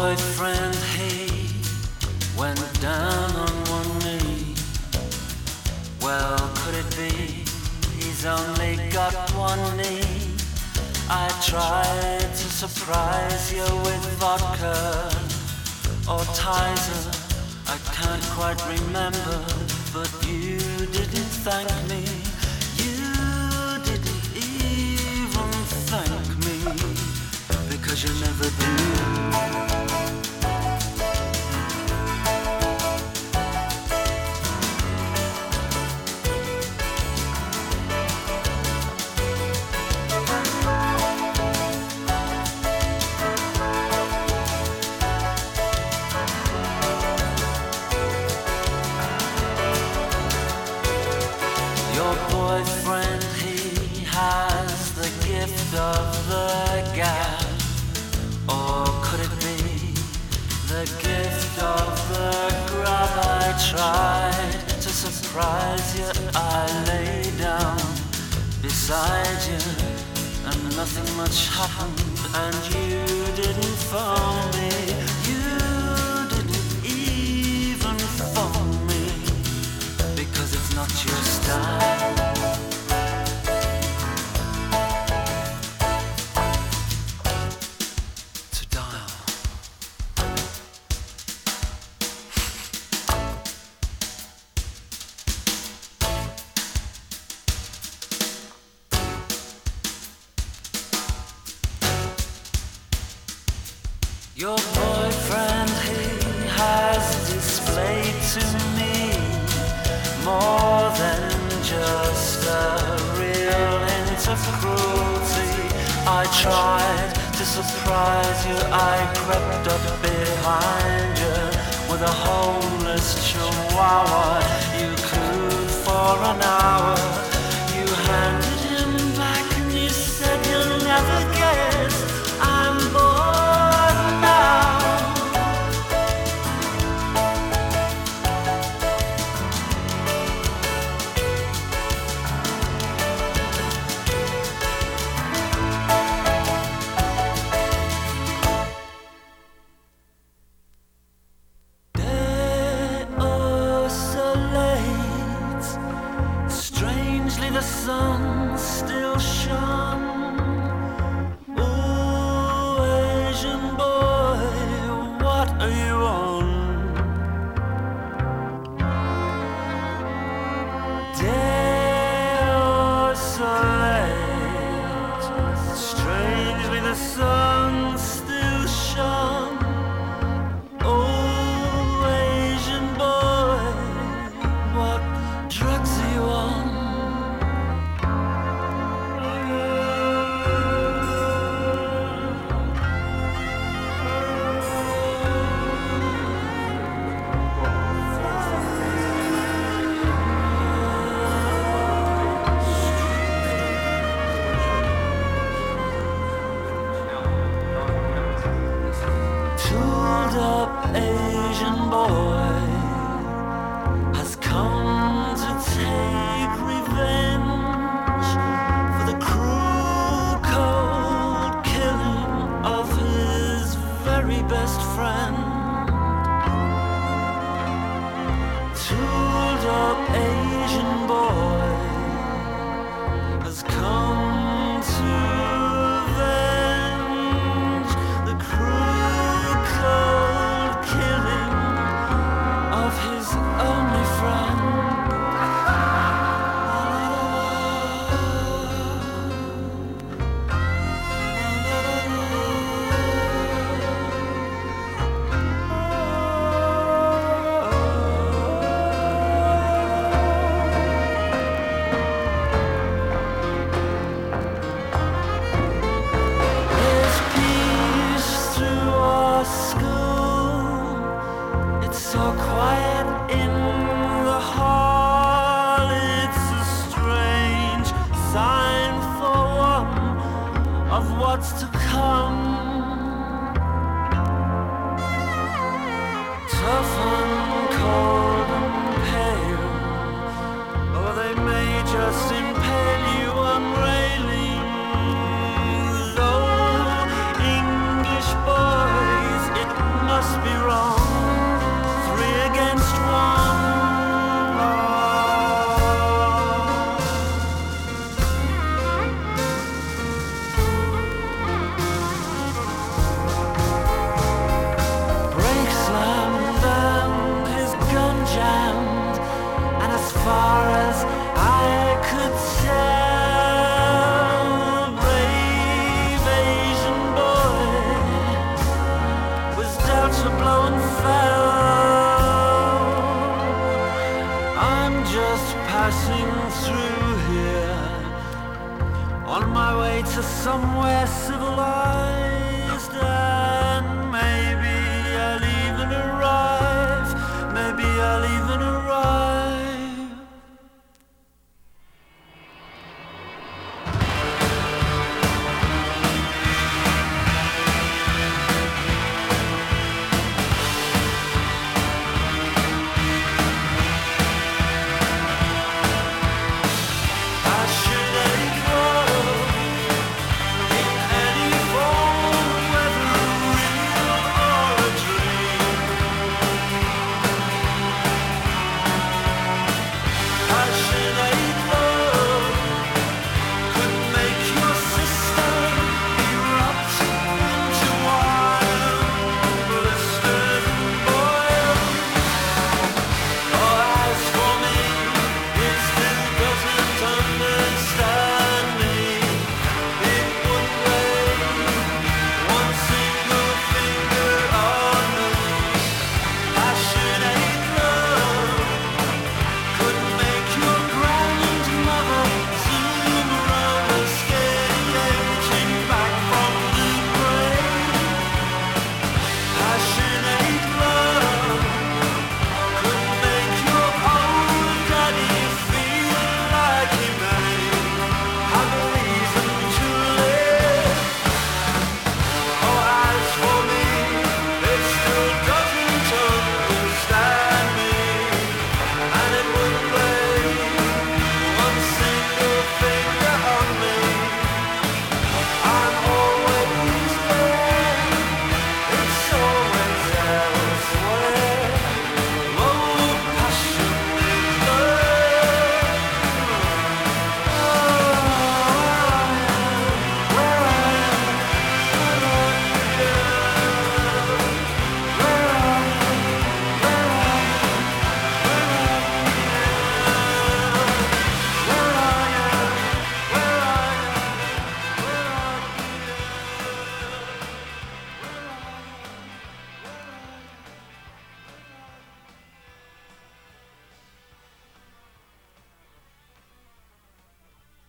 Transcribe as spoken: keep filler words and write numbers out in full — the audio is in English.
boyfriend, he went down on one knee. Well, could it be he's only got one knee? I tried to surprise you with vodka or Tizer, I can't quite remember, but you didn't thank me. You didn't even thank me, because you never do. Boyfriend, he has the gift of the gab, or could it be the gift of the grab? I tried to surprise you, I lay down beside you, and nothing much happened, and you didn't phone me. You didn't even phone me, because it's not your style. Your boyfriend, he has displayed to me more than just a real hint of cruelty. I tried to surprise you, I crept up behind you with a homeless chihuahua. You cooed for an hour, you handed him back and you said you'll never guess I'm bored now. The sun still shone. Oh, Asian boy, what are you on? Day or so late, strangely the sun still shone. Oh, Asian boy, what drugs are you on? Asian boy has come to take revenge for the cruel, cold killing of his very best friend. Tooled up Asian boy has come to avenge the cruel, cold killing of his only friend. to blow and fell. I'm just passing through here, on my way to somewhere civilized.